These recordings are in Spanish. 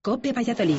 COPE Valladolid.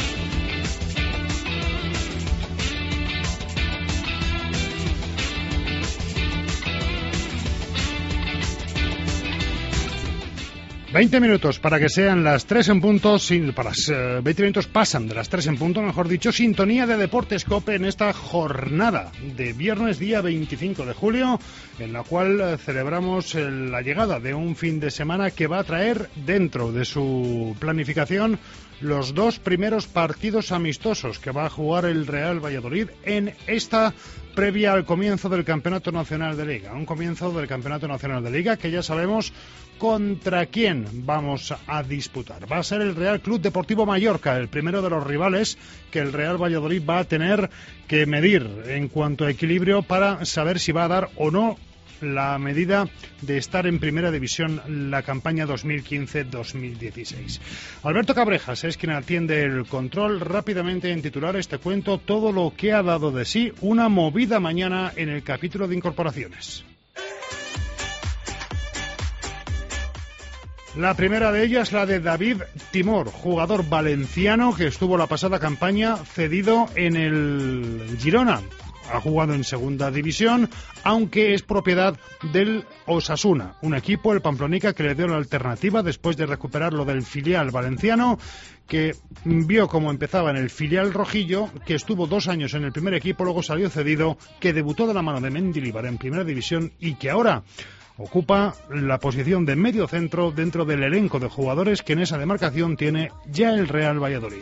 ...20 minutos para que sean las 3 en punto... 20 minutos pasan de las 3 en punto, mejor dicho... sintonía de Deportes COPE en esta jornada de viernes, día 25 de julio... en la cual celebramos la llegada de un fin de semana... que va a traer dentro de su planificación... los dos primeros partidos amistosos que va a jugar el Real Valladolid... en esta previa al comienzo del Campeonato Nacional de Liga. Un comienzo del Campeonato Nacional de Liga que ya sabemos contra quién vamos a disputar. Va a ser el Real Club Deportivo Mallorca, el primero de los rivales que el Real Valladolid va a tener que medir en cuanto a equilibrio para saber si va a dar o no la medida de estar en primera división la campaña 2015-2016. Alberto Cabrejas es quien atiende el control. Rápidamente en titulares te cuento todo lo que ha dado de sí una movida mañana en el capítulo de incorporaciones. La primera de ellas, la de David Timor, jugador valenciano que estuvo la pasada campaña cedido en el Girona. Ha jugado en segunda división, aunque es propiedad del Osasuna, un equipo, el Pamplónica, que le dio la alternativa después de recuperarlo del filial valenciano, que vio cómo empezaba en el filial rojillo, que estuvo 2 años en el primer equipo, luego salió cedido, que debutó de la mano de Mendilibar en primera división y que ahora ocupa la posición de medio centro dentro del elenco de jugadores que en esa demarcación tiene ya el Real Valladolid.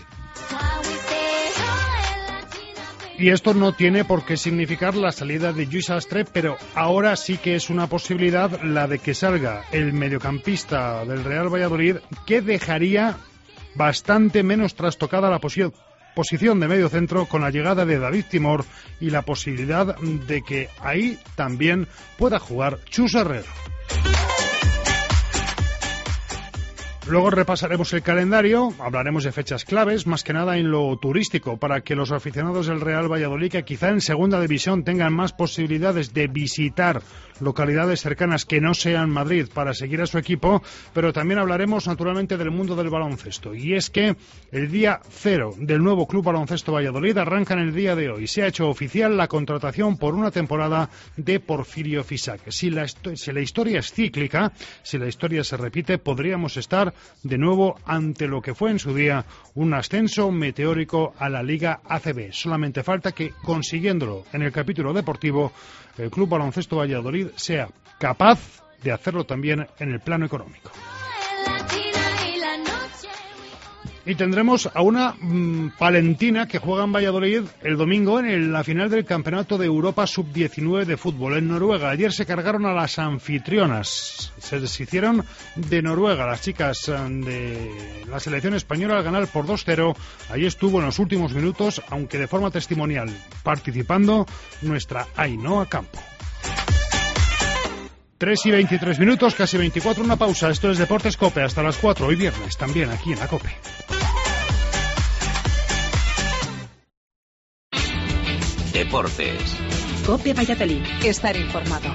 Y esto no tiene por qué significar la salida de Lluís Astre, pero ahora sí que es una posibilidad la de que salga el mediocampista del Real Valladolid, que dejaría bastante menos trastocada la posición de medio centro con la llegada de David Timor y la posibilidad de que ahí también pueda jugar Chus Herrero. Luego repasaremos el calendario, hablaremos de fechas claves, más que nada en lo turístico, para que los aficionados del Real Valladolid, que quizá en segunda división tengan más posibilidades de visitar localidades cercanas que no sean Madrid para seguir a su equipo, pero también hablaremos naturalmente del mundo del baloncesto. Y es que el día 0 del nuevo Club Baloncesto Valladolid arranca en el día de hoy. Se ha hecho oficial la contratación por una temporada de Porfirio Fisac. Si la historia es cíclica, si la historia se repite, podríamos estar de nuevo ante lo que fue en su día un ascenso meteórico a la Liga ACB. Solamente falta que, consiguiéndolo en el capítulo deportivo, el Club Baloncesto Valladolid sea capaz de hacerlo también en el plano económico. Y tendremos a una palentina que juega en Valladolid el domingo en la final del Campeonato de Europa Sub-19 de fútbol en Noruega. Ayer se cargaron a las anfitrionas. Se deshicieron de Noruega. Las chicas de la selección española al ganar por 2-0. Ahí estuvo en los últimos minutos, aunque de forma testimonial, participando nuestra Ainhoa Campo. 3 y 23 minutos, casi 24, una pausa. Esto es Deportes COPE hasta las 4, hoy viernes, también aquí en la COPE. Deportes. COPE Valladolid. Estar informado.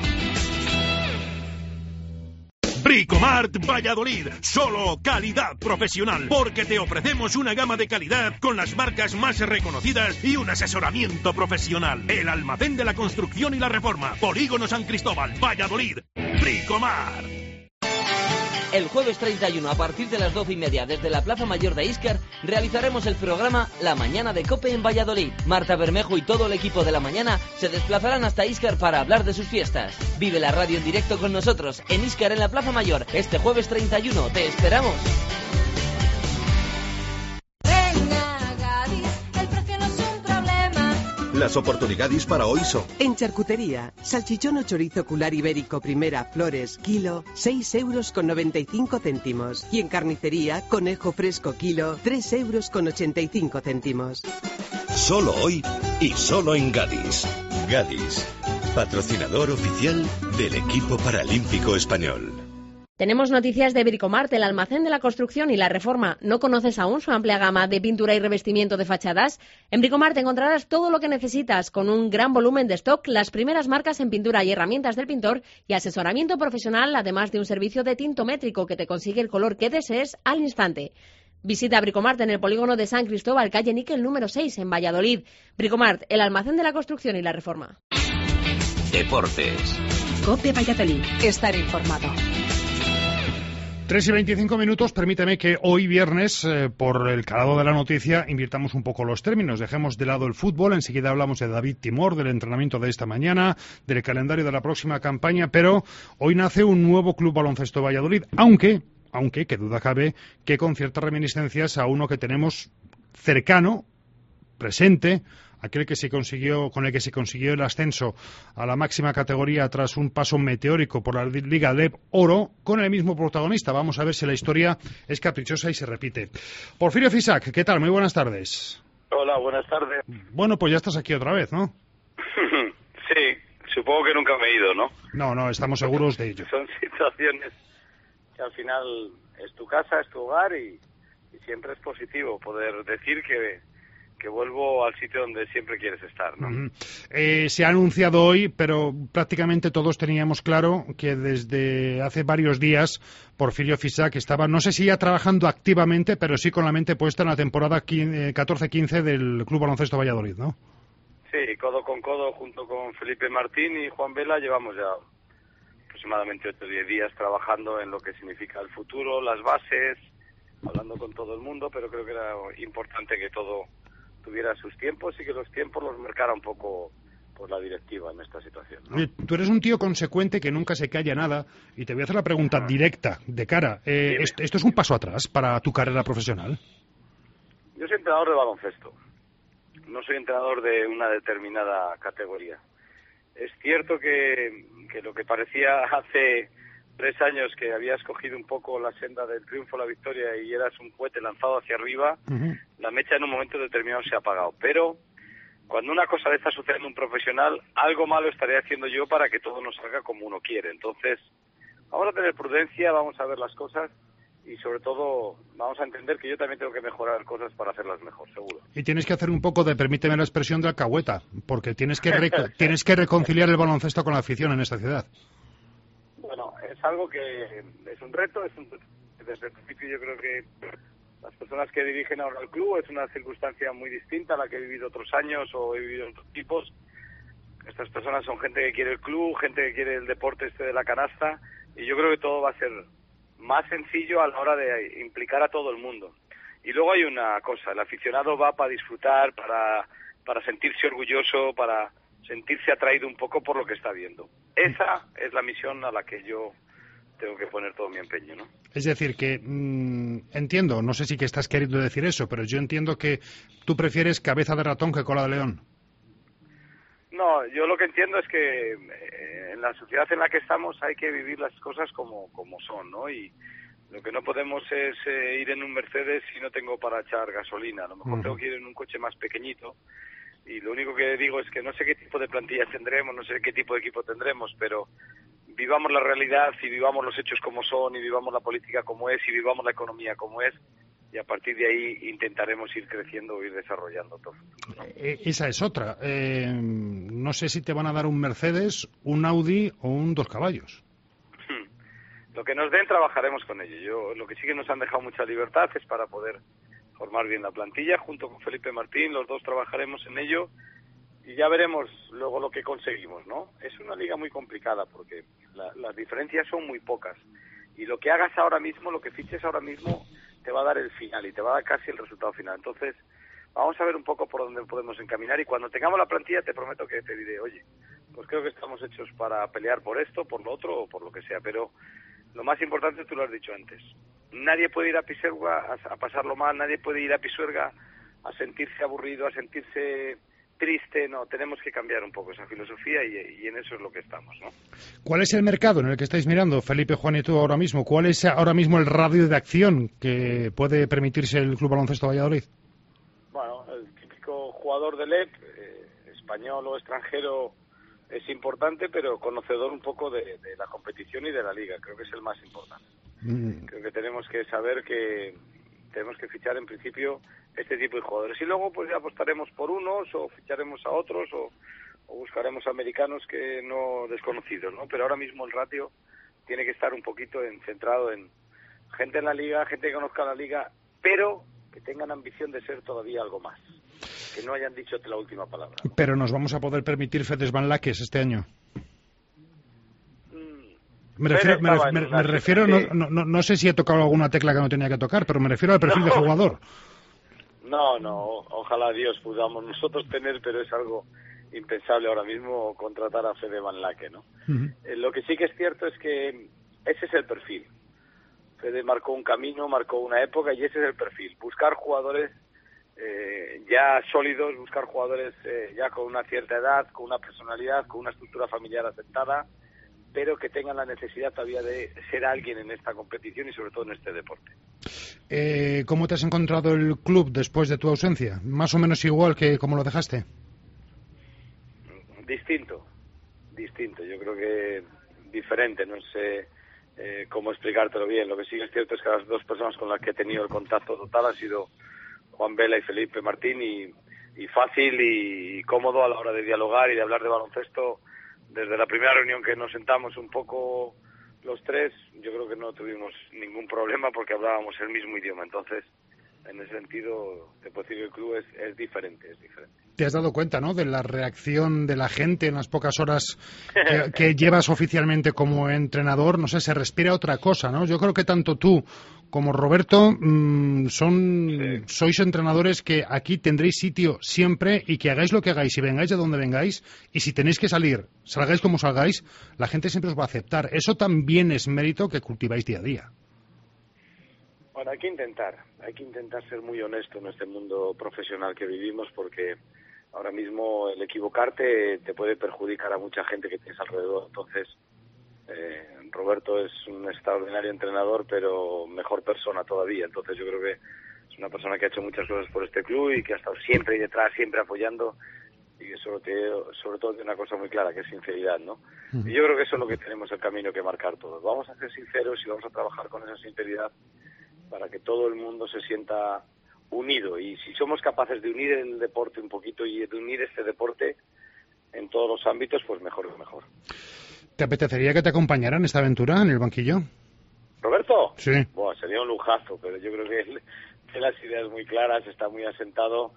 Bricomart Valladolid, solo calidad profesional, porque te ofrecemos una gama de calidad con las marcas más reconocidas y un asesoramiento profesional. El almacén de la construcción y la reforma, Polígono San Cristóbal, Valladolid. Bricomart. El jueves 31, a partir de las 12:30, desde la Plaza Mayor de Íscar, realizaremos el programa La Mañana de COPE en Valladolid. Marta Bermejo y todo el equipo de La Mañana se desplazarán hasta Íscar para hablar de sus fiestas. Vive la radio en directo con nosotros, en Íscar, en la Plaza Mayor, este jueves 31. ¡Te esperamos! Las oportunidades para hoy son: en charcutería, salchichón o chorizo cular ibérico primera Flores, kilo, 6,95 €. Y en carnicería, conejo fresco kilo, 3,85 €. Solo hoy y solo en Gadis. Gadis, patrocinador oficial del equipo paralímpico español. Tenemos noticias de Bricomart, el almacén de la construcción y la reforma. ¿No conoces aún su amplia gama de pintura y revestimiento de fachadas? En Bricomart encontrarás todo lo que necesitas, con un gran volumen de stock, las primeras marcas en pintura y herramientas del pintor y asesoramiento profesional, además de un servicio de tintométrico que te consigue el color que desees al instante. Visita Bricomart en el polígono de San Cristóbal, calle Níquel número 6, en Valladolid. Bricomart, el almacén de la construcción y la reforma. Deportes. COPE Valladolid. Estar informado. 3:25, permíteme que hoy viernes, por el calado de la noticia, invirtamos un poco los términos. Dejemos de lado el fútbol, enseguida hablamos de David Timor, del entrenamiento de esta mañana, del calendario de la próxima campaña, pero hoy nace un nuevo Club Baloncesto Valladolid, aunque, qué duda cabe, que con ciertas reminiscencias a uno que tenemos cercano, presente, aquel que con el que se consiguió el ascenso a la máxima categoría tras un paso meteórico por la Liga LEB Oro, con el mismo protagonista. Vamos a ver si la historia es caprichosa y se repite. Porfirio Fisac, ¿qué tal? Muy buenas tardes. Hola, buenas tardes. Bueno, pues ya estás aquí otra vez, ¿no? Sí, supongo que nunca me he ido, ¿no? No, estamos seguros de ello. Son situaciones que al final es tu casa, es tu hogar y siempre es positivo poder decir que vuelvo al sitio donde siempre quieres estar, ¿no? Se ha anunciado hoy, pero prácticamente todos teníamos claro que desde hace varios días Porfirio Fisac estaba, no sé si ya trabajando activamente, pero sí con la mente puesta en la temporada 14-15 del Club Baloncesto Valladolid, ¿no? Sí, codo con codo, junto con Felipe Martín y Juan Vela, llevamos ya aproximadamente 8 o 10 días trabajando en lo que significa el futuro, las bases, hablando con todo el mundo, pero creo que era importante que todo tuviera sus tiempos y que los tiempos los marcara un poco por la directiva en esta situación, ¿no? Tú eres un tío consecuente que nunca se calla nada y te voy a hacer la pregunta directa, de cara. ¿Esto es un paso atrás para tu carrera profesional? Yo soy entrenador de baloncesto, no soy entrenador de una determinada categoría. Es cierto que lo que parecía hace 3 años que habías cogido un poco la senda del triunfo, la victoria y eras un cohete lanzado hacia arriba, la mecha en un momento determinado se ha apagado. Pero cuando una cosa de esta sucede en un profesional, algo malo estaré haciendo yo para que todo no salga como uno quiere. Entonces, vamos a tener prudencia, vamos a ver las cosas y sobre todo vamos a entender que yo también tengo que mejorar cosas para hacerlas mejor, seguro. Y tienes que hacer un poco de, permíteme la expresión, de alcahueta, porque tienes que reconciliar el baloncesto con la afición en esta ciudad. Bueno, es algo que es un reto, desde el principio yo creo que las personas que dirigen ahora el club es una circunstancia muy distinta a la que he vivido otros años o he vivido en otros tipos. Estas personas son gente que quiere el club, gente que quiere el deporte de la canasta y yo creo que todo va a ser más sencillo a la hora de implicar a todo el mundo. Y luego hay una cosa, el aficionado va para disfrutar, para sentirse orgulloso, para sentirse atraído un poco por lo que está viendo. Esa es la misión a la que yo tengo que poner todo mi empeño, ¿no? Es decir, que entiendo, no sé si que estás queriendo decir eso, pero yo entiendo que tú prefieres cabeza de ratón que cola de león. No, yo lo que entiendo es que en la sociedad en la que estamos hay que vivir las cosas como son, ¿no? Y lo que no podemos es ir en un Mercedes si no tengo para echar gasolina. A lo mejor tengo que ir en un coche más pequeñito. Y lo único que digo es que no sé qué tipo de plantilla tendremos, no sé qué tipo de equipo tendremos, pero vivamos la realidad y vivamos los hechos como son y vivamos la política como es y vivamos la economía como es y a partir de ahí intentaremos ir creciendo o ir desarrollando todo. ¿No? Esa es otra. No sé si te van a dar un Mercedes, un Audi o un 2 caballos. Lo que nos den trabajaremos con ello. Lo que sí que nos han dejado mucha libertad es para poder formar bien la plantilla, junto con Felipe Martín, los dos trabajaremos en ello y ya veremos luego lo que conseguimos, ¿no? Es una liga muy complicada porque las diferencias son muy pocas y lo que hagas ahora mismo, lo que fiches ahora mismo, te va a dar el final y te va a dar casi el resultado final. Entonces, vamos a ver un poco por dónde podemos encaminar y cuando tengamos la plantilla te prometo que te diré, oye, pues creo que estamos hechos para pelear por esto, por lo otro o por lo que sea, pero lo más importante tú lo has dicho antes. Nadie puede ir a Pisuerga a pasarlo mal, nadie puede ir a Pisuerga a sentirse aburrido, a sentirse triste, no, tenemos que cambiar un poco esa filosofía y en eso es lo que estamos, ¿no? ¿Cuál es el mercado en el que estáis mirando, Felipe, Juan y tú ahora mismo? ¿Cuál es ahora mismo el radio de acción que puede permitirse el Club Baloncesto Valladolid? Bueno, el típico jugador de LEP, español o extranjero, es importante, pero conocedor un poco de la competición y de la liga, creo que es el más importante. Creo que tenemos que saber que tenemos que fichar en principio este tipo de jugadores y luego pues ya apostaremos por unos o ficharemos a otros o buscaremos americanos que no desconocidos, ¿no? Pero ahora mismo el ratio tiene que estar un poquito centrado en gente en la liga, gente que conozca la liga pero que tengan ambición de ser todavía algo más, que no hayan dicho la última palabra. Pero nos vamos a poder permitir Fedes Van Laques este año. Me refiero, no sé si he tocado alguna tecla que no tenía que tocar, pero me refiero al perfil de jugador. No, ojalá Dios podamos nosotros tener, pero es algo impensable ahora mismo contratar a Fede Van Laque, ¿no? Lo que sí que es cierto es que ese es el perfil. Fede marcó un camino, marcó una época y ese es el perfil. Buscar jugadores ya sólidos, buscar jugadores ya con una cierta edad, con una personalidad, con una estructura familiar asentada, pero que tengan la necesidad todavía de ser alguien en esta competición y sobre todo en este deporte. ¿Cómo te has encontrado el club después de tu ausencia? ¿Más o menos igual que como lo dejaste? Distinto. Yo creo que diferente, no sé cómo explicártelo bien. Lo que sí es cierto es que las dos personas con las que he tenido el contacto total han sido Juan Vela y Felipe Martín, y fácil y cómodo a la hora de dialogar y de hablar de baloncesto. Desde la primera reunión que nos sentamos un poco los tres, yo creo que no tuvimos ningún problema porque hablábamos el mismo idioma. Entonces, en ese sentido, te puedo decir que el club es diferente. ¿Te has dado cuenta, no, de la reacción de la gente en las pocas horas que llevas oficialmente como entrenador? No sé, se respira otra cosa, ¿no? Yo creo que tanto tú como Roberto sois entrenadores que aquí tendréis sitio siempre, y que hagáis lo que hagáis y vengáis de donde vengáis, y si tenéis que salir, salgáis como salgáis, la gente siempre os va a aceptar. Eso también es mérito que cultiváis día a día. Bueno, hay que intentar ser muy honesto en este mundo profesional que vivimos, porque ahora mismo el equivocarte te puede perjudicar a mucha gente que tienes alrededor. Entonces, Roberto es un extraordinario entrenador, pero mejor persona todavía. Entonces yo creo que es una persona que ha hecho muchas cosas por este club y que ha estado siempre ahí detrás, siempre apoyando, y que sobre todo tiene una cosa muy clara, que es sinceridad, ¿no? Y yo creo que eso es lo que tenemos el camino que marcar todos. Vamos a ser sinceros y vamos a trabajar con esa sinceridad para que todo el mundo se sienta unido. Y si somos capaces de unir el deporte un poquito y de unir este deporte en todos los ámbitos, pues mejor que mejor. ¿Te apetecería que te acompañara en esta aventura, en el banquillo? ¿Roberto? Sí. Bueno, sería un lujazo, pero yo creo que tiene las ideas muy claras, está muy asentado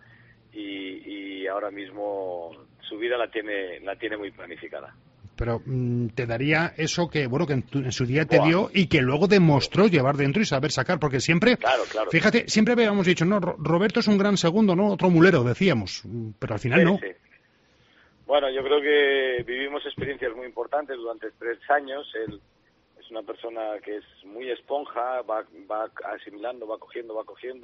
y ahora mismo su vida la tiene muy planificada. Pero te daría eso que en su día te dio y que luego demostró llevar dentro y saber sacar, porque siempre, claro. Fíjate, siempre habíamos dicho, no, Roberto es un gran segundo, no, otro mulero, decíamos, pero al final no. Sí. Bueno, yo creo que vivimos experiencias muy importantes durante 3 años. Él es una persona que es muy esponja, va asimilando, va cogiendo.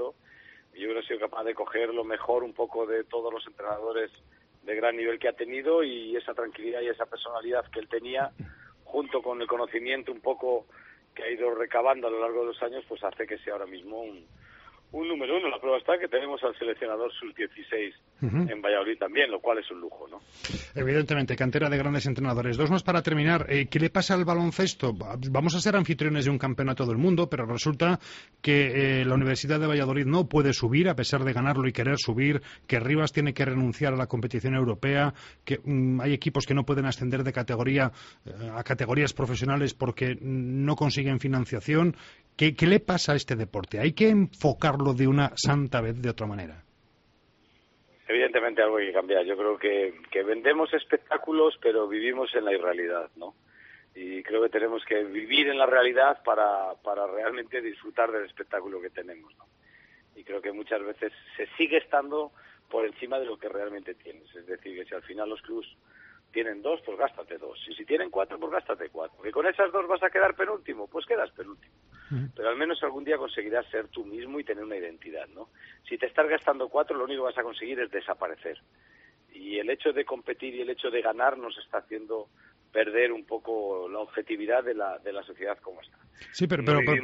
Yo creo que he sido capaz de coger lo mejor un poco de todos los entrenadores de gran nivel que ha tenido, y esa tranquilidad y esa personalidad que él tenía, junto con el conocimiento un poco que ha ido recabando a lo largo de los años, pues hace que sea ahora mismo un número uno. La prueba está que tenemos al seleccionador sub-16 en Valladolid también, lo cual es un lujo, ¿no? Evidentemente, cantera de grandes entrenadores. 2 más para terminar. ¿Qué le pasa al baloncesto? Vamos a ser anfitriones de un campeonato del mundo, pero resulta que la Universidad de Valladolid no puede subir, a pesar de ganarlo y querer subir, que Rivas tiene que renunciar a la competición europea, que hay equipos que no pueden ascender de categoría a categorías profesionales porque no consiguen financiación. ¿Qué le pasa a este deporte? ¿Hay que enfocarlo de una santa vez de otra manera? Evidentemente algo hay que cambiar. Yo creo que vendemos espectáculos, pero vivimos en la irrealidad, ¿no? Y creo que tenemos que vivir en la realidad para realmente disfrutar del espectáculo que tenemos, ¿no? Y creo que muchas veces se sigue estando por encima de lo que realmente tienes. Es decir, que si al final los clubs tienen 2, pues gástate 2. Y si tienen 4, pues gástate 4. Que con esas 2 vas a quedar penúltimo, pues quedas penúltimo. Pero al menos algún día conseguirás ser tú mismo y tener una identidad, ¿no? Si te estás gastando 4, lo único que vas a conseguir es desaparecer. Y el hecho de competir y el hecho de ganar nos está haciendo perder un poco la objetividad de la sociedad como está. Sí, pero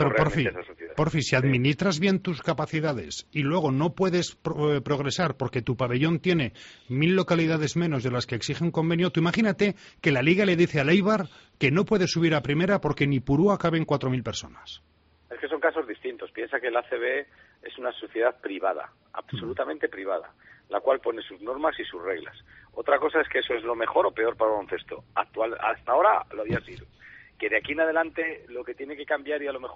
Porfi, si administras bien tus capacidades y luego no puedes progresar porque tu pabellón tiene 1000 localidades menos de las que exige un convenio, tú imagínate que la Liga le dice al Eibar que no puede subir a primera porque ni Purúa caben 4000 personas. Es que son casos distintos. Piensa que el ACB es una sociedad privada, absolutamente privada, la cual pone sus normas y sus reglas. Otra cosa es que eso es lo mejor o peor para el baloncesto. Hasta ahora lo había sido. Que de aquí en adelante lo que tiene que cambiar, y a lo mejor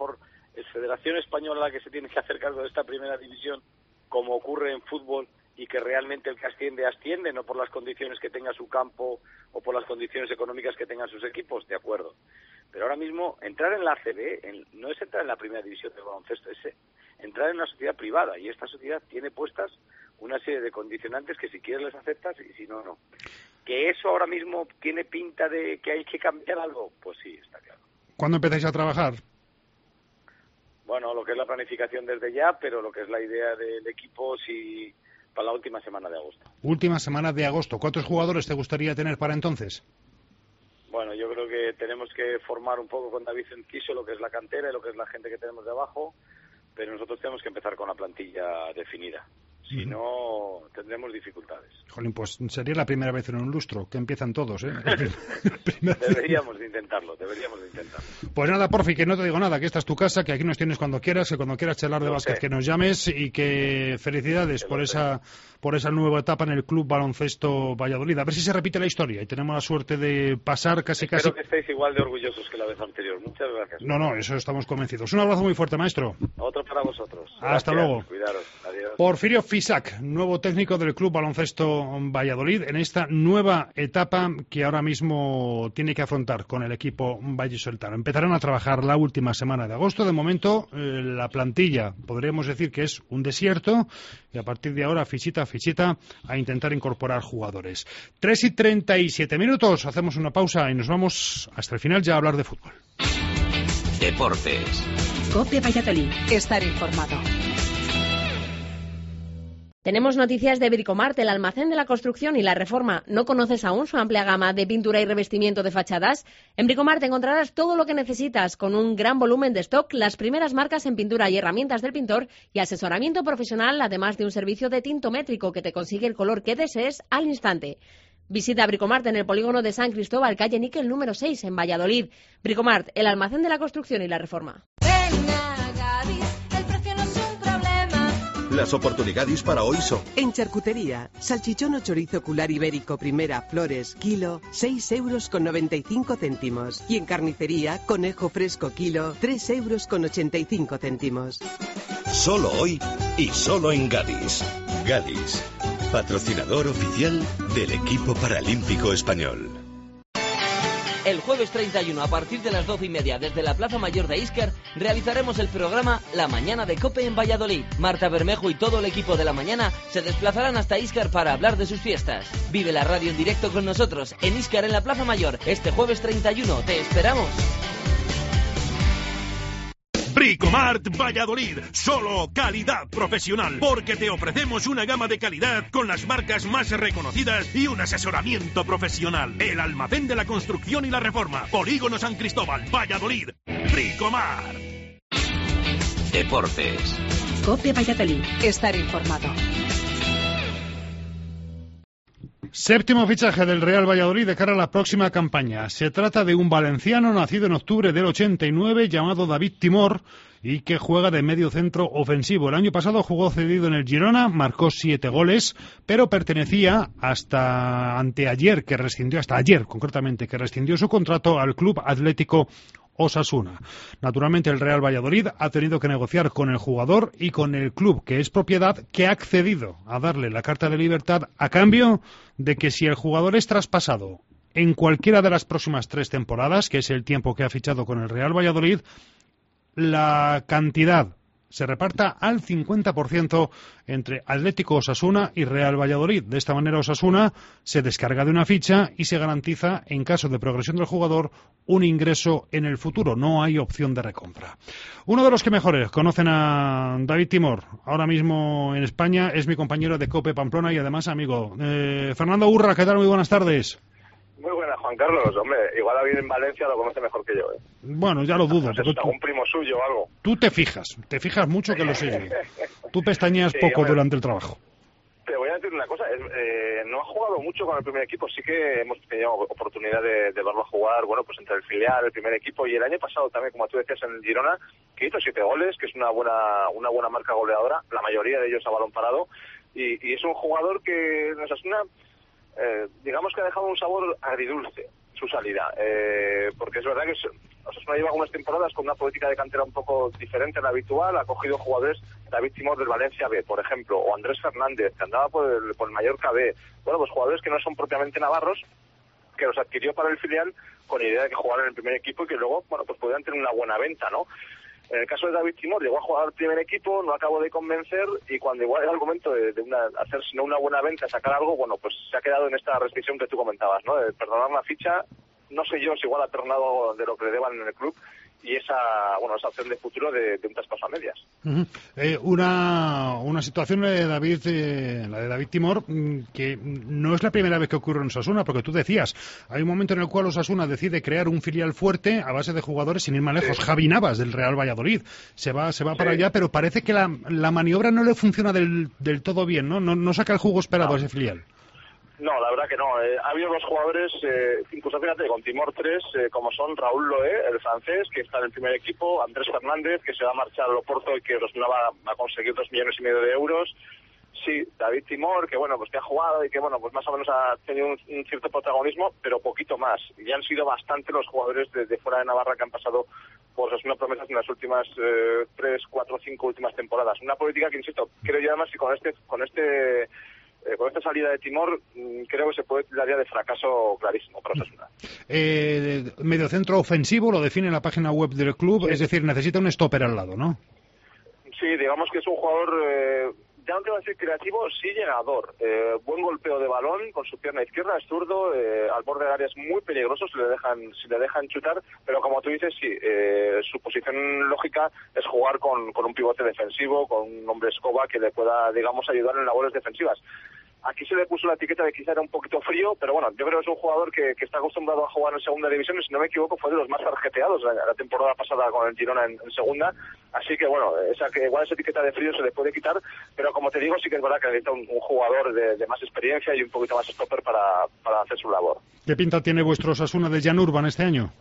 es Federación Española la que se tiene que hacer cargo de esta primera división, como ocurre en fútbol, y que realmente el que asciende, no por las condiciones que tenga su campo o por las condiciones económicas que tengan sus equipos, de acuerdo. Pero ahora mismo, entrar en la ACB no es entrar en la primera división del baloncesto, es entrar en una sociedad privada, y esta sociedad tiene puestas una serie de condicionantes que si quieres les aceptas y si no, no. ¿Que eso ahora mismo tiene pinta de que hay que cambiar algo? Pues sí, está claro. ¿Cuándo empezáis a trabajar? Bueno, lo que es la planificación desde ya, pero lo que es la idea del equipo, sí, para la última semana de agosto. Última semana de agosto. ¿Cuántos jugadores te gustaría tener para entonces? Bueno, yo creo que tenemos que formar un poco con David Enciso lo que es la cantera y lo que es la gente que tenemos de abajo, pero nosotros tenemos que empezar con la plantilla definida. Si no, tendremos dificultades. Jolín, pues sería la primera vez en un lustro que empiezan todos, ¿eh? Deberíamos de intentarlo. Pues nada, Porfi, que no te digo nada, que esta es tu casa, que aquí nos tienes cuando quieras, que cuando quieras charlar de básquet que nos llames, y que felicidades por esa nueva etapa en el Club Baloncesto Valladolid. A ver si se repite la historia y tenemos la suerte de pasar casi. Espero que estéis igual de orgullosos que la vez anterior. Muchas gracias. No, eso estamos convencidos. Un abrazo muy fuerte, maestro. Otro para vosotros. Hasta luego. Cuidaros. Adiós. Porfirio Fisac, nuevo técnico del Club Baloncesto Valladolid, en esta nueva etapa que ahora mismo tiene que afrontar con el equipo vallisoletano. Empezarán a trabajar la última semana de agosto. De momento, la plantilla, podríamos decir que es un desierto, y a partir de ahora, fichita a fichita, a intentar incorporar jugadores. 3:37, hacemos una pausa y nos vamos hasta el final ya a hablar de fútbol. Deportes. COPE Valladolid. Estar informado. Tenemos noticias de Bricomart, el almacén de la construcción y la reforma. ¿No conoces aún su amplia gama de pintura y revestimiento de fachadas? En Bricomart encontrarás todo lo que necesitas, con un gran volumen de stock, las primeras marcas en pintura y herramientas del pintor y asesoramiento profesional, además de un servicio de tintométrico que te consigue el color que desees al instante. Visita Bricomart en el polígono de San Cristóbal, calle Níquel número 6, en Valladolid. Bricomart, el almacén de la construcción y la reforma. Las oportunidades para hoy son: en charcutería, salchichón o chorizo ocular ibérico primera Flores, kilo, 6,95 €. Y en carnicería, conejo fresco kilo, 3,85 €. Solo hoy y solo en Gadis. Gadis, patrocinador oficial del equipo paralímpico español. El jueves 31, a partir de las 12:30, desde la Plaza Mayor de Íscar, realizaremos el programa La Mañana de COPE en Valladolid. Marta Bermejo y todo el equipo de La Mañana se desplazarán hasta Íscar para hablar de sus fiestas. Vive la radio en directo con nosotros, en Íscar, en la Plaza Mayor, este jueves 31. ¡Te esperamos! Bricomart Valladolid, solo calidad profesional, porque te ofrecemos una gama de calidad con las marcas más reconocidas y un asesoramiento profesional. El almacén de la construcción y la reforma, Polígono San Cristóbal, Valladolid. Bricomart. Deportes. COPE Valladolid. Estar informado. Séptimo fichaje del Real Valladolid de cara a la próxima campaña. Se trata de un valenciano nacido en octubre del 89 llamado David Timor y que juega de medio centro ofensivo. El año pasado jugó cedido en el Girona, marcó 7 goles, pero pertenecía hasta ayer concretamente, que rescindió su contrato al Club Atlético Osasuna. Naturalmente, el Real Valladolid ha tenido que negociar con el jugador y con el club, que es propiedad, que ha accedido a darle la carta de libertad a cambio de que si el jugador es traspasado en cualquiera de las próximas 3 temporadas, que es el tiempo que ha fichado con el Real Valladolid, la cantidad se reparta al 50% entre Atlético Osasuna y Real Valladolid. De esta manera, Osasuna se descarga de una ficha y se garantiza, en caso de progresión del jugador, un ingreso en el futuro. No hay opción de recompra. Uno de los que mejores conocen a David Timor, ahora mismo en España, es mi compañero de COPE Pamplona y además amigo. Fernando Urra, ¿qué tal? Muy buenas tardes. Muy buena, Juan Carlos. Hombre, igual David en Valencia lo conoce mejor que yo, ¿eh? Bueno, ya lo dudo. No sé, algún primo suyo o algo. Tú te fijas mucho que lo sé yo. Tú pestañeas poco durante el trabajo. Te voy a decir una cosa, no ha jugado mucho con el primer equipo, sí que hemos tenido oportunidad de verlo jugar, bueno, pues entre el filial, el primer equipo, y el año pasado también, como tú decías, en el Girona, que hizo 7 goles, que es una buena marca goleadora, la mayoría de ellos a balón parado, y es un jugador que nos asuna, digamos que ha dejado un sabor agridulce. su salida, porque es verdad que Osasuna lleva algunas temporadas con una política de cantera un poco diferente a la habitual. Ha cogido jugadores, David Timor del Valencia B, por ejemplo, o Andrés Fernández, que andaba por el Mallorca B. Bueno, pues jugadores que no son propiamente navarros, que los adquirió para el filial con la idea de que jugaran en el primer equipo y que luego, bueno, pues podían tener una buena venta, ¿no? En el caso de David Timor, llegó a jugar al primer equipo, no acabó de convencer, y cuando igual era el momento de hacer sino una buena venta, sacar algo, bueno, pues se ha quedado en esta restricción que tú comentabas, ¿no? De perdonar la ficha. No sé yo si igual ha perdonado de lo que le deban en el club, y esa opción de futuro de un traspaso a medias. Una situación la de David Timor, que no es la primera vez que ocurre en Osasuna, porque tú decías, hay un momento en el cual Osasuna decide crear un filial fuerte a base de jugadores sin ir más lejos. Sí. Javi Navas, del Real Valladolid, se va para allá, pero parece que la maniobra no le funciona del todo bien, ¿no? No saca el jugo esperado a ese filial. No, la verdad que no. Ha habido dos jugadores, incluso fíjate, con Timor 3, como son Raúl Loé, el francés, que está en el primer equipo, Andrés Fernández, que se va a marchar al Oporto y que Osasuna va a conseguir 2,5 millones de euros. Sí, David Timor, que bueno, pues que ha jugado y que bueno, pues más o menos ha tenido un cierto protagonismo, pero poquito más. Y han sido bastante los jugadores de fuera de Navarra que han pasado por Osasuna Promesas en las últimas 3, 4, 5 últimas temporadas. Una política que, insisto, creo yo además que con esta salida de Timor, creo que se puede tirar ya de fracaso clarísimo para Osasuna. Mediocentro ofensivo lo define la página web del club, sí. Es decir, necesita un stopper al lado, ¿no? Sí, digamos que es un jugador, ya no te voy a decir creativo, sí llegador. Buen golpeo de balón con su pierna izquierda, es zurdo, al borde del área es muy peligroso si le dejan chutar, pero como tú dices, sí, su posición lógica es jugar con un pivote defensivo, con un hombre escoba que le pueda, digamos, ayudar en labores defensivas. Aquí se le puso la etiqueta de quizá era un poquito frío, pero bueno, yo creo que es un jugador que está acostumbrado a jugar en segunda división y, si no me equivoco, fue de los más tarjeteados la temporada pasada con el Girona en segunda. Así que bueno, igual esa etiqueta de frío se le puede quitar, pero como te digo, sí que es verdad que necesita un jugador de más experiencia y un poquito más stopper para hacer su labor. ¿Qué pinta tiene vuestro Osasuna de Jan Urban este año?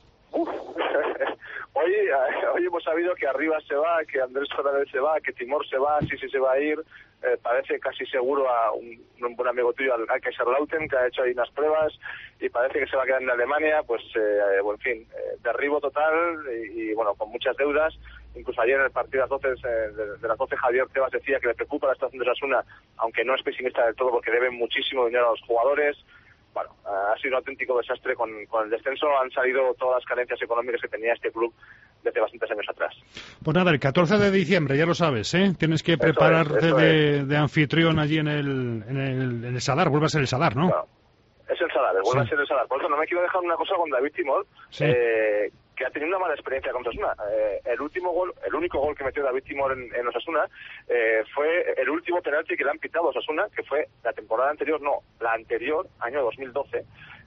Hoy hemos sabido que Arribas se va, que Andrés Fernández se va, que Timor se va, sí se va a ir. Parece casi seguro a un buen amigo tuyo, al Kaiserslautern, que ha hecho ahí unas pruebas y parece que se va a quedar en Alemania. Pues, en fin, derribo total y bueno, con muchas deudas. Incluso ayer en el partido de las 12 Javier Tebas decía que le preocupa la situación de Osasuna, aunque no es pesimista del todo porque deben muchísimo dinero a los jugadores. Bueno, ha sido un auténtico desastre con el descenso. Han salido todas las carencias económicas que tenía este club desde bastantes años atrás. Pues nada, el 14 de diciembre, ya lo sabes, ¿eh? Tienes que prepararte de anfitrión allí en el Sadar. Vuelve a ser el Sadar, ¿no? Claro. Es el Sadar, vuelve a ser el Sadar. Por eso no me quiero dejar una cosa con David Timor, sí. Que ha tenido una mala experiencia con Osasuna. El único gol que metió David Timor en Osasuna fue el último penalti que le han pitado a Osasuna, que fue la temporada anterior, año 2012.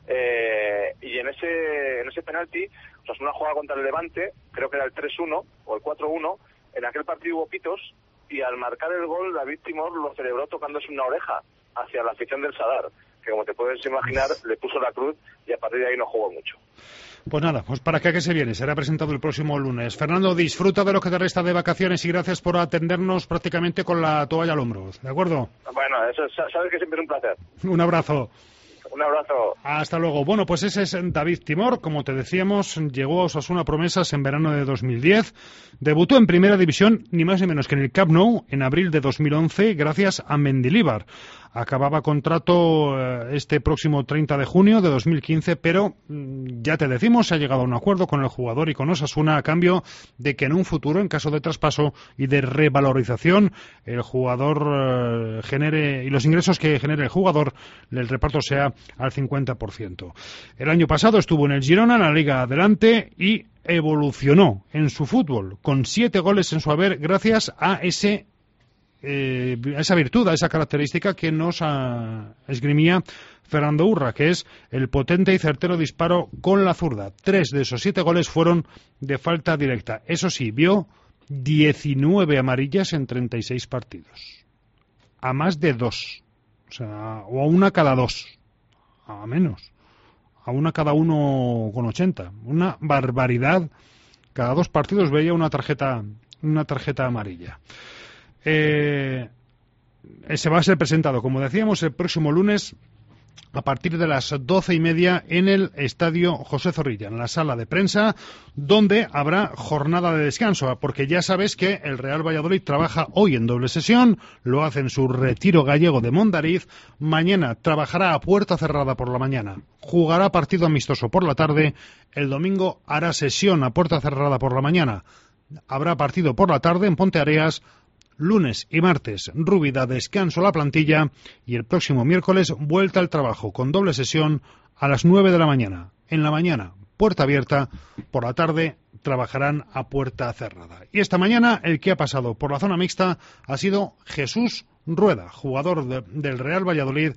Y en ese penalti, Osasuna jugaba contra el Levante, creo que era el 3-1 o el 4-1. En aquel partido hubo pitos y al marcar el gol, David Timor lo celebró tocándose una oreja hacia la afición del Sadar, que como te puedes imaginar, le puso la cruz y a partir de ahí no jugó mucho. Pues nada, pues para qué se viene, será presentado el próximo lunes. Fernando, disfruta de lo que te resta de vacaciones y gracias por atendernos prácticamente con la toalla al hombro, ¿de acuerdo? Bueno, eso sabes que siempre es un placer. Un abrazo. Un abrazo. Hasta luego. Bueno, pues ese es David Timor, como te decíamos, llegó a Osasuna Promesas en verano de 2010, debutó en Primera División, ni más ni menos que en el Camp Nou, en abril de 2011, gracias a Mendilibar. Acababa contrato este próximo 30 de junio de 2015, pero ya te decimos, se ha llegado a un acuerdo con el jugador y con Osasuna a cambio de que en un futuro, en caso de traspaso y de revalorización, el jugador genere, y los ingresos que genere el jugador, el reparto sea al 50%. El año pasado estuvo en el Girona, en la Liga Adelante, y evolucionó en su fútbol, con 7 goles en su haber, gracias a esa virtud, a esa característica que nos esgrimía Fernando Urra, que es el potente y certero disparo con la zurda. 3 de esos 7 goles fueron de falta directa. Eso sí, vio 19 amarillas en 36 partidos. A más de 2. O sea, o a una cada 2. A menos. A una cada 1,80. Una barbaridad. Cada 2 partidos veía una tarjeta amarilla. Se va a ser presentado, como decíamos, el próximo lunes a partir de las 12:30 en el Estadio José Zorrilla, en la sala de prensa, donde habrá jornada de descanso, porque ya sabes que el Real Valladolid trabaja hoy en doble sesión, lo hace en su retiro gallego de Mondariz, mañana trabajará a puerta cerrada por la mañana, jugará partido amistoso por la tarde, el domingo hará sesión a puerta cerrada por la mañana, habrá partido por la tarde en Ponteareas. Lunes y martes, Rubi da descanso a la plantilla y el próximo miércoles vuelta al trabajo con doble sesión a las 9 de la mañana. En la mañana, puerta abierta, por la tarde trabajarán a puerta cerrada. Y esta mañana el que ha pasado por la zona mixta ha sido Jesús Rueda, jugador del Real Valladolid,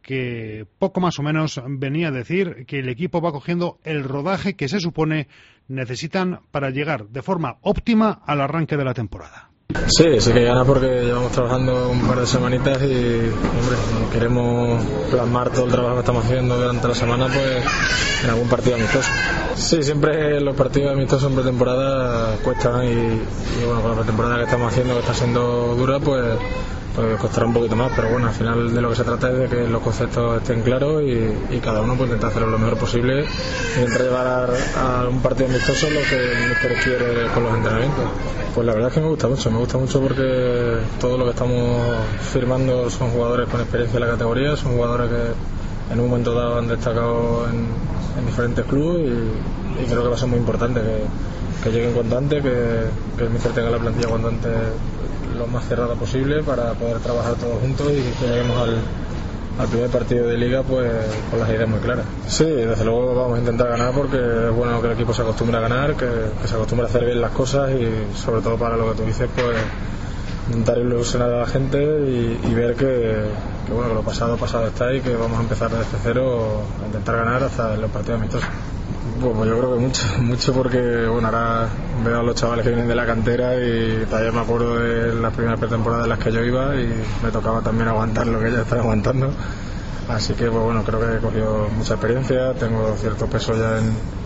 que poco más o menos venía a decir que el equipo va cogiendo el rodaje que se supone necesitan para llegar de forma óptima al arranque de la temporada. Sí que gana porque llevamos trabajando un par de semanitas y, hombre, queremos plasmar todo el trabajo que estamos haciendo durante la semana pues en algún partido amistoso. Sí, siempre los partidos amistosos en pretemporada cuestan y bueno, con la pretemporada que estamos haciendo, que está siendo dura, pues costará un poquito más, pero bueno, al final de lo que se trata es de que los conceptos estén claros y cada uno pues intenta hacerlo lo mejor posible, intentar llevar a un partido amistoso lo que el míster quiere con los entrenamientos. Pues la verdad es que me gusta mucho porque todo lo que estamos firmando son jugadores con experiencia en la categoría, son jugadores que en un momento dado han destacado en diferentes clubes y creo que va a ser muy importante que lleguen cuanto antes, que el míster tenga la plantilla cuanto antes lo más cerrada posible para poder trabajar todos juntos y que lleguemos al primer partido de liga pues con las ideas muy claras. Sí, desde luego vamos a intentar ganar porque es bueno que el equipo se acostumbre a ganar, que se acostumbre a hacer bien las cosas y sobre todo para lo que tú dices pues intentar ilusionar a la gente y ver que bueno, que lo pasado está y que vamos a empezar desde cero a intentar ganar hasta los partidos amistosos. Pues yo creo que mucho porque bueno, ahora veo a los chavales que vienen de la cantera y todavía me acuerdo de las primeras pretemporadas en las que yo iba y me tocaba también aguantar lo que ellos están aguantando, así que pues bueno, creo que he cogido mucha experiencia, tengo cierto peso ya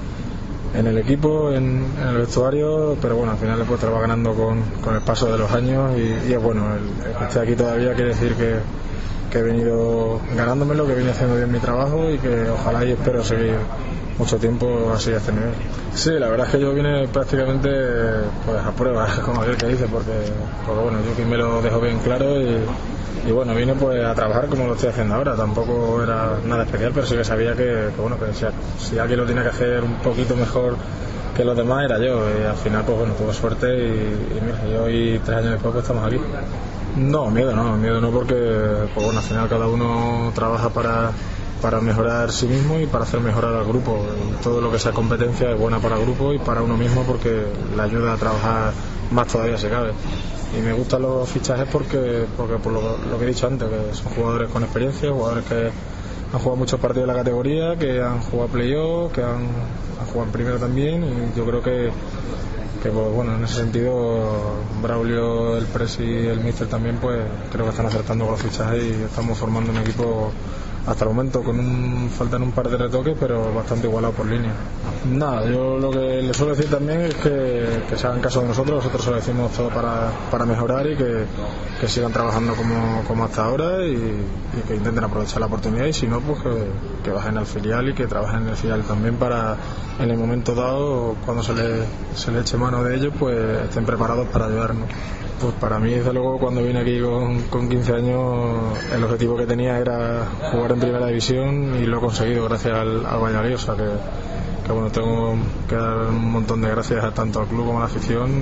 en el equipo, en el vestuario, pero bueno, al final pues te lo va ganando con el paso de los años y es bueno, el que esté aquí todavía quiere decir que he venido ganándomelo, que vine haciendo bien mi trabajo y que ojalá y espero seguir mucho tiempo así a este nivel. Sí, la verdad es que yo vine prácticamente pues a prueba, como aquel que dice, porque bueno, yo que me lo dejo bien claro y bueno, vine pues a trabajar como lo estoy haciendo ahora, tampoco era nada especial, pero sí que sabía que bueno, que si alguien lo tiene que hacer un poquito mejor que los demás era yo y al final pues bueno, tuve suerte y mira, y hoy 3 años después pues estamos aquí. No, miedo no porque pues bueno, al final cada uno trabaja para mejorar sí mismo y para hacer mejorar al grupo. Todo lo que sea competencia es buena para el grupo y para uno mismo porque le ayuda a trabajar más todavía si cabe. Y me gustan los fichajes porque por lo que he dicho antes, que son jugadores con experiencia, jugadores que han jugado muchos partidos de la categoría, que han jugado playoff, que han jugado en primera también y yo creo que pues bueno, en ese sentido Braulio, el Presi y el míster también pues creo que están acertando con los fichajes y estamos formando un equipo hasta el momento faltan un par de retoques pero bastante igualado por línea. Nada, yo lo que les suelo decir también es que se hagan caso de nosotros se lo decimos todo para mejorar y que sigan trabajando como hasta ahora y que intenten aprovechar la oportunidad y si no pues que bajen al filial y que trabajen en el filial también para en el momento dado cuando se le eche mano de ellos pues estén preparados para ayudarnos. Pues para mí, desde luego, cuando vine aquí con 15 años, el objetivo que tenía era jugar en primera división y lo he conseguido gracias al Valladolid, o sea que bueno, tengo que dar un montón de gracias tanto al club como a la afición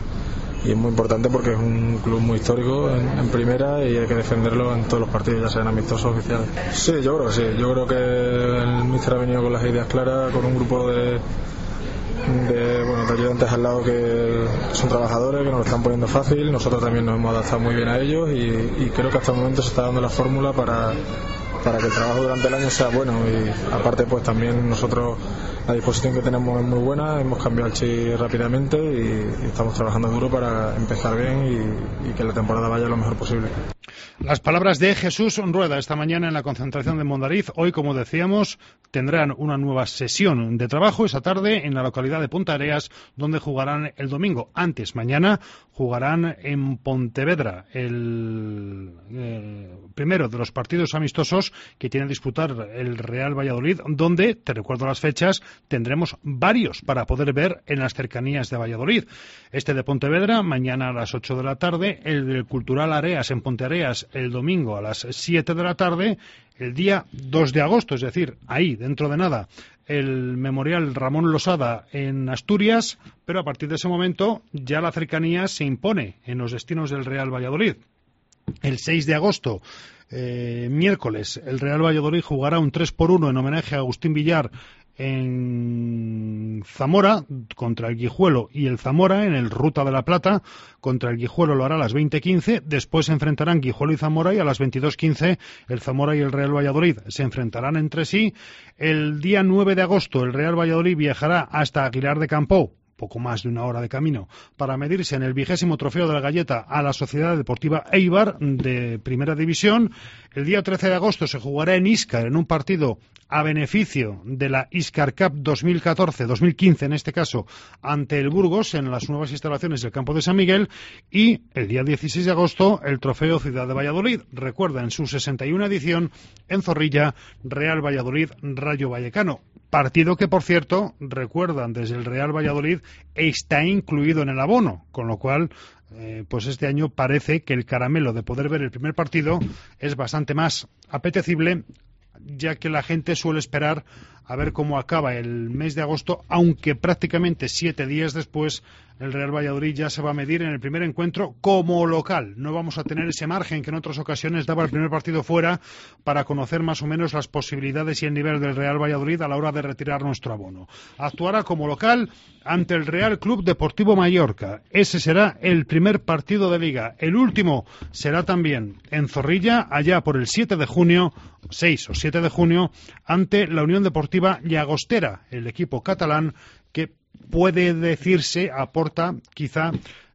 y es muy importante porque es un club muy histórico en primera y hay que defenderlo en todos los partidos, ya sean amistosos o oficiales. Sí, yo creo que sí, yo creo que el míster ha venido con las ideas claras, con un grupo de ayudantes al lado que son trabajadores, que nos lo están poniendo fácil, nosotros también nos hemos adaptado muy bien a ellos y creo que hasta el momento se está dando la fórmula para que el trabajo durante el año sea bueno y aparte pues también nosotros la disposición que tenemos es muy buena, hemos cambiado el chip rápidamente y estamos trabajando duro para empezar bien y que la temporada vaya lo mejor posible. Las palabras de Jesús Rueda esta mañana en la concentración de Mondariz. Hoy, como decíamos, tendrán una nueva sesión de trabajo esa tarde en la localidad de Ponteareas, donde jugarán el domingo. Antes, mañana, jugarán en Pontevedra, el primero de los partidos amistosos que tiene a disputar el Real Valladolid, donde, te recuerdo las fechas, tendremos varios para poder ver en las cercanías de Valladolid. Este de Pontevedra, mañana a las 8 de la tarde, el del Cultural Areas en Ponteareas el domingo a las 7 de la tarde, el día 2 de agosto, es decir, ahí, dentro de nada, el Memorial Ramón Losada en Asturias, pero a partir de ese momento ya la cercanía se impone en los destinos del Real Valladolid. El 6 de agosto, miércoles, el Real Valladolid jugará un 3-1 en homenaje a Agustín Villar en Zamora contra el Guijuelo, y el Zamora en el Ruta de la Plata contra el Guijuelo lo hará a las 20:15. Después se enfrentarán Guijuelo y Zamora, y a las 22:15 el Zamora y el Real Valladolid se enfrentarán entre sí. El día 9 de agosto el Real Valladolid viajará hasta Aguilar de Campoo, poco más de una hora de camino, para medirse en el 20º Trofeo de la Galleta a la Sociedad Deportiva Eibar de Primera División. El día 13 de agosto se jugará en Íscar, en un partido a beneficio de la Íscar Cup 2014-2015, en este caso, ante el Burgos, en las nuevas instalaciones del campo de San Miguel. Y el día 16 de agosto, el Trofeo Ciudad de Valladolid. Recuerda, en su 61 edición, en Zorrilla, Real Valladolid, Rayo Vallecano. Partido que, por cierto, recuerdan desde el Real Valladolid, está incluido en el abono, con lo cual, pues este año parece que el caramelo de poder ver el primer partido es bastante más apetecible, ya que la gente suele esperar a ver cómo acaba el mes de agosto, aunque prácticamente 7 días después el Real Valladolid ya se va a medir en el primer encuentro como local. No vamos a tener ese margen que en otras ocasiones daba el primer partido fuera, para conocer más o menos las posibilidades y el nivel del Real Valladolid a la hora de retirar nuestro abono. Actuará como local ante el Real Club Deportivo Mallorca. Ese será el primer partido de Liga. El último será también en Zorrilla, allá por el 7 de junio, 6 o 7 de junio, ante la Unión Deportiva Llagostera, el equipo catalán que puede decirse aporta quizá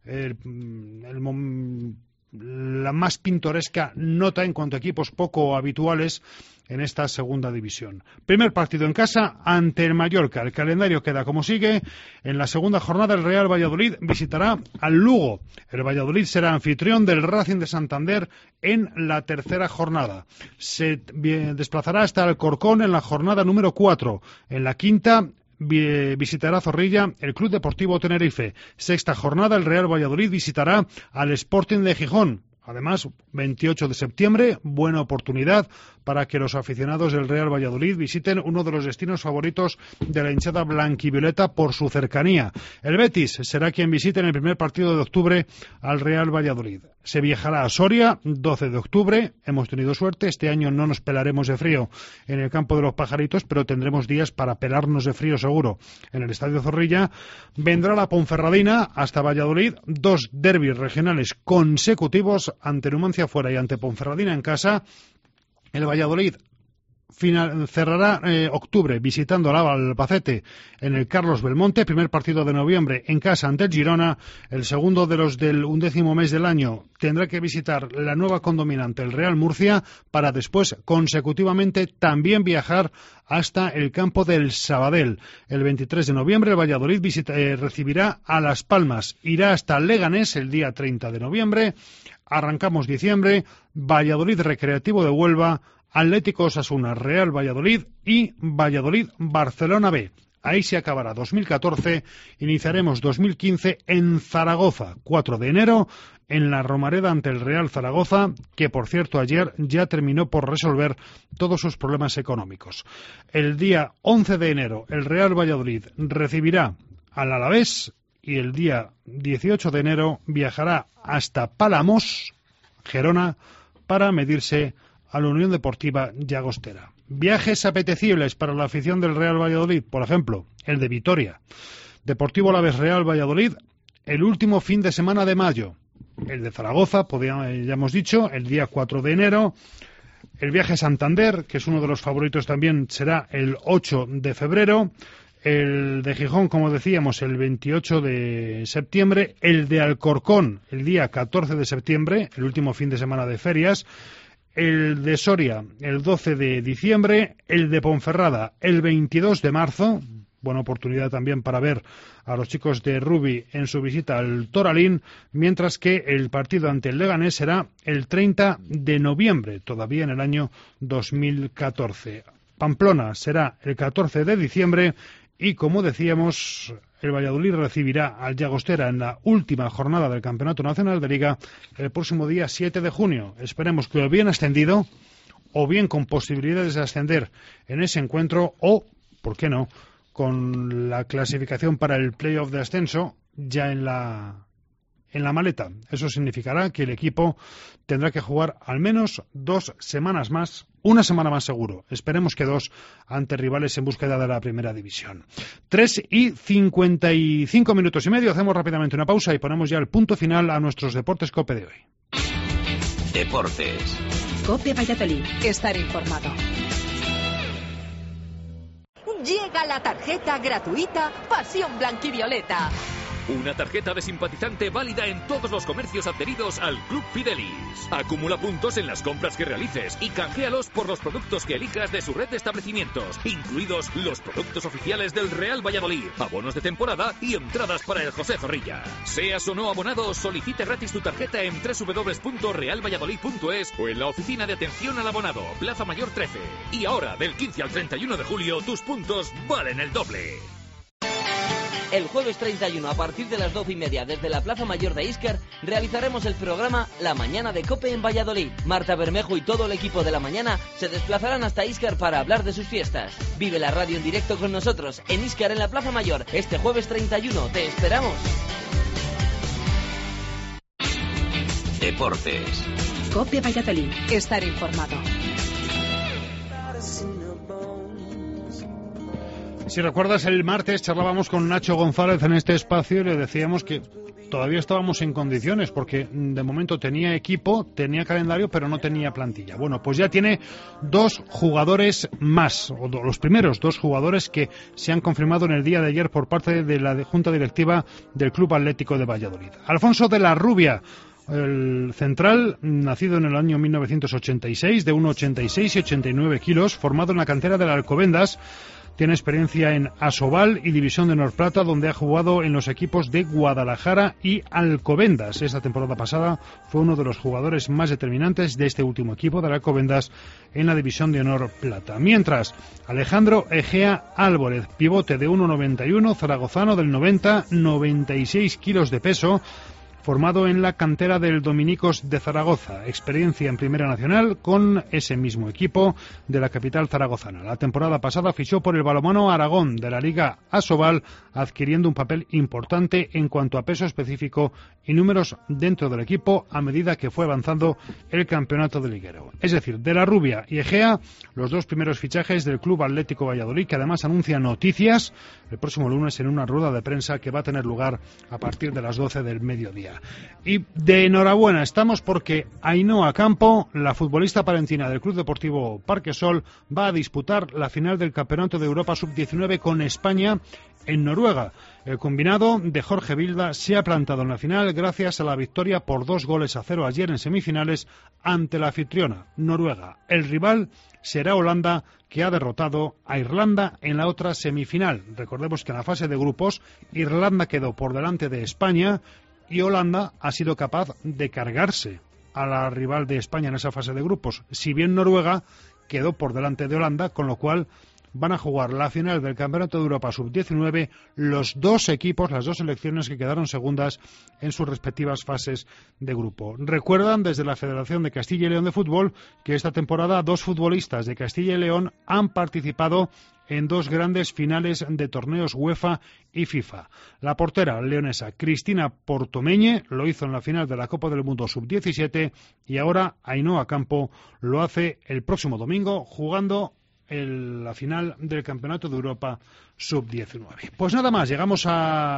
la más pintoresca nota en cuanto a equipos poco habituales en esta segunda división. Primer partido en casa ante el Mallorca. El calendario queda como sigue. En la segunda jornada el Real Valladolid visitará al Lugo. El Valladolid será anfitrión del Racing de Santander en la tercera jornada. Se desplazará hasta Alcorcón en la jornada número 4. En la quinta visitará Zorrilla el Club Deportivo Tenerife. Sexta jornada, el Real Valladolid visitará al Sporting de Gijón. Además, 28 de septiembre, buena oportunidad para que los aficionados del Real Valladolid visiten uno de los destinos favoritos de la hinchada blanquivioleta por su cercanía. El Betis será quien visite en el primer partido de octubre al Real Valladolid. Se viajará a Soria, 12 de octubre. Hemos tenido suerte, este año no nos pelaremos de frío en el campo de los Pajaritos, pero tendremos días para pelarnos de frío seguro en el Estadio Zorrilla. Vendrá la Ponferradina hasta Valladolid, 2 derbis regionales consecutivos, ante Numancia fuera y ante Ponferradina en casa. El Valladolid cerrará octubre visitando al Albacete en el Carlos Belmonte. Primer partido de noviembre en casa ante el Girona. El segundo de los del 11º mes del año tendrá que visitar la nueva condominante, el Real Murcia, para después consecutivamente también viajar hasta el campo del Sabadell. El 23 de noviembre el Valladolid recibirá a Las Palmas. Irá hasta Leganés el día 30 de noviembre. Arrancamos diciembre, Valladolid Recreativo de Huelva, Atlético Osasuna, Real Valladolid y Valladolid Barcelona B. Ahí se acabará 2014, iniciaremos 2015 en Zaragoza, 4 de enero, en la Romareda ante el Real Zaragoza, que por cierto ayer ya terminó por resolver todos sus problemas económicos. El día 11 de enero el Real Valladolid recibirá al Alavés, y el día 18 de enero viajará hasta Palamos, Gerona, para medirse a la Unión Deportiva Llagostera. Viajes apetecibles para la afición del Real Valladolid, por ejemplo, el de Vitoria. Deportivo Alavés Real Valladolid, el último fin de semana de mayo. El de Zaragoza, ya hemos dicho, el día 4 de enero. El viaje a Santander, que es uno de los favoritos también, será el 8 de febrero. El de Gijón, como decíamos, el 28 de septiembre. El de Alcorcón, el día 14 de septiembre, el último fin de semana de ferias. El de Soria, el 12 de diciembre. El de Ponferrada, el 22 de marzo. Buena oportunidad también para ver a los chicos de rugby en su visita al Toralín, mientras que el partido ante el Leganés será el 30 de noviembre, todavía en el año 2014. Pamplona será el 14 de diciembre y, como decíamos, el Valladolid recibirá al Llagostera en la última jornada del Campeonato Nacional de Liga el próximo día 7 de junio. Esperemos que o bien ascendido o bien con posibilidades de ascender en ese encuentro o, ¿por qué no?, con la clasificación para el playoff de ascenso ya en la maleta. Eso significará que el equipo tendrá que jugar al menos 2 semanas más, una semana más seguro. Esperemos que 2 ante rivales en búsqueda de la primera división. 3:55 minutos y medio. Hacemos rápidamente una pausa y ponemos ya el punto final a nuestros Deportes COPE de hoy. Deportes. COPE Valladolid. Estar informado. Llega la tarjeta gratuita Pasión Blanquivioleta. Una tarjeta de simpatizante válida en todos los comercios adheridos al Club Fidelis. Acumula puntos en las compras que realices y canjealos por los productos que elijas de su red de establecimientos, incluidos los productos oficiales del Real Valladolid, abonos de temporada y entradas para el José Zorrilla. Seas o no abonado, solicite gratis tu tarjeta en www.realvalladolid.es o en la oficina de atención al abonado, Plaza Mayor 13. Y ahora, del 15 al 31 de julio, tus puntos valen el doble. El jueves 31, a partir de las 12:30, desde la Plaza Mayor de Íscar, realizaremos el programa La Mañana de COPE en Valladolid. Marta Bermejo y todo el equipo de La Mañana se desplazarán hasta Íscar para hablar de sus fiestas. Vive la radio en directo con nosotros, en Íscar, en la Plaza Mayor, este jueves 31. ¡Te esperamos! Deportes. COPE Valladolid. Estar informado. Si recuerdas, el martes charlábamos con Nacho González en este espacio y le decíamos que todavía estábamos en condiciones porque de momento tenía equipo, tenía calendario, pero no tenía plantilla. Bueno, pues ya tiene 2 jugadores más, o los primeros 2 jugadores que se han confirmado en el día de ayer por parte de la Junta Directiva del Club Atlético de Valladolid. Alfonso de la Rubia, el central, nacido en el año 1986, de 1,86 y 89 kilos, formado en la cantera del Alcobendas. Tiene experiencia en Asobal y División de Honor Plata, donde ha jugado en los equipos de Guadalajara y Alcobendas. Esta temporada pasada fue uno de los jugadores más determinantes de este último equipo de Alcobendas en la División de Honor Plata. Mientras, Alejandro Egea Álvarez, pivote de 1,91, zaragozano del 90, 96 kilos de peso, formado en la cantera del Dominicos de Zaragoza, experiencia en Primera Nacional con ese mismo equipo de la capital zaragozana. La temporada pasada fichó por el Balonmano Aragón de la Liga Asobal, adquiriendo un papel importante en cuanto a peso específico y números dentro del equipo a medida que fue avanzando el campeonato de liguero. Es decir, de la Rubia y Egea, los 2 primeros fichajes del Club Atlético Valladolid, que además anuncia noticias el próximo lunes en una rueda de prensa que va a tener lugar a partir de las 12 del mediodía. Y de enhorabuena estamos porque Ainhoa Campo, la futbolista palentina del Club Deportivo Parquesol, va a disputar la final del Campeonato de Europa Sub-19 con España en Noruega. El combinado de Jorge Vilda se ha plantado en la final gracias a la victoria por 2-0 ayer en semifinales ante la anfitriona, Noruega. El rival será Holanda, que ha derrotado a Irlanda en la otra semifinal. Recordemos que en la fase de grupos Irlanda quedó por delante de España y Holanda ha sido capaz de cargarse a la rival de España en esa fase de grupos, si bien Noruega quedó por delante de Holanda, con lo cual van a jugar la final del Campeonato de Europa Sub-19 los 2 equipos, las 2 selecciones que quedaron segundas en sus respectivas fases de grupo. Recuerdan desde la Federación de Castilla y León de Fútbol que esta temporada 2 futbolistas de Castilla y León han participado en 2 grandes finales de torneos UEFA y FIFA. La portera leonesa Cristina Portomeñe lo hizo en la final de la Copa del Mundo Sub-17 y ahora Ainhoa Campo lo hace el próximo domingo jugando la final del Campeonato de Europa Sub-19. Pues nada más, llegamos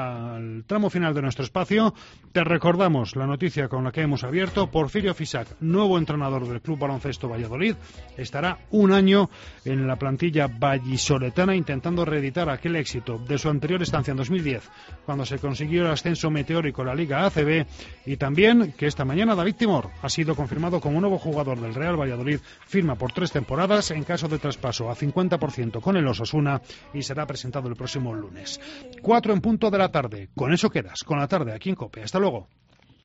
al tramo final de nuestro espacio. Te recordamos la noticia con la que hemos abierto. Porfirio Fisac, nuevo entrenador del Club Baloncesto Valladolid, estará 1 año en la plantilla vallisoletana intentando reeditar aquel éxito de su anterior estancia en 2010, cuando se consiguió el ascenso meteórico a la Liga ACB, y también que esta mañana David Timor ha sido confirmado como nuevo jugador del Real Valladolid, firma por 3 temporadas en caso de traspaso a 50% con el Osasuna y será presentado presentado el próximo lunes. 4 en punto de la tarde. Con eso quedas, con la tarde aquí en COPE. Hasta luego.